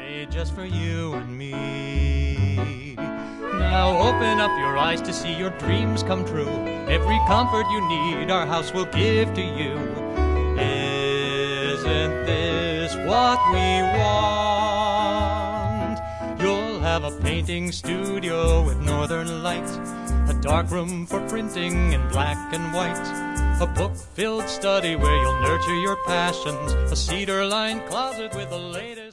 made just for you and me. Now open up your eyes to see your dreams come true. Every comfort you need, our house will give to you. Isn't this what we want? You'll have a painting studio with northern light, a dark room for printing in black and white, a book-filled study where you'll nurture your passions, a cedar-lined closet with the latest